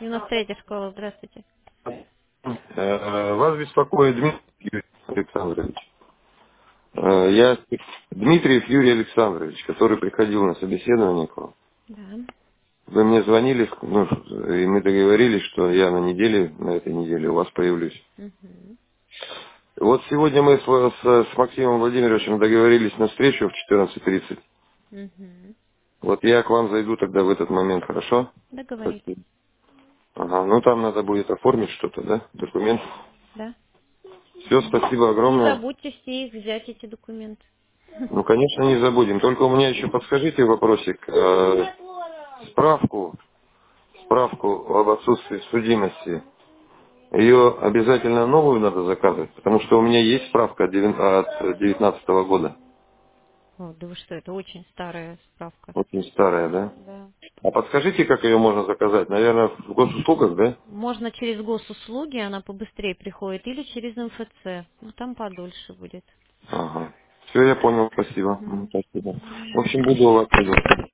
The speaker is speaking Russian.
93-я школа, здравствуйте. Вас беспокоит Дмитрий Александрович. Я Дмитриев Юрий Александрович, который приходил на собеседование к вам. Да. Вы мне звонили, ну, и мы договорились, что я на этой неделе у вас появлюсь. Угу. Вот сегодня мы с Максимом Владимировичем договорились на встречу в 14:30. Угу. Вот я к вам зайду тогда в этот момент, хорошо? Договорились. Спасибо. Ага, ну там надо будет оформить что-то, да? Документ. Да. Все, спасибо Не огромное. забудьте все их взять, эти документы. Ну, конечно, не забудем. Только у меня еще подскажите вопросик. Справку, справку об отсутствии судимости. Ее обязательно новую надо заказывать, потому что у меня есть справка от 19 года. О, да вы что, это очень старая справка. Очень старая, да? Да. А подскажите, как ее можно заказать? Наверное, в госуслугах, да? Можно через госуслуги, она побыстрее приходит, или через МФЦ. Ну, там подольше будет. Ага. Все, я понял, спасибо. Мгм. Спасибо. В Мгм. общем, буду у вас.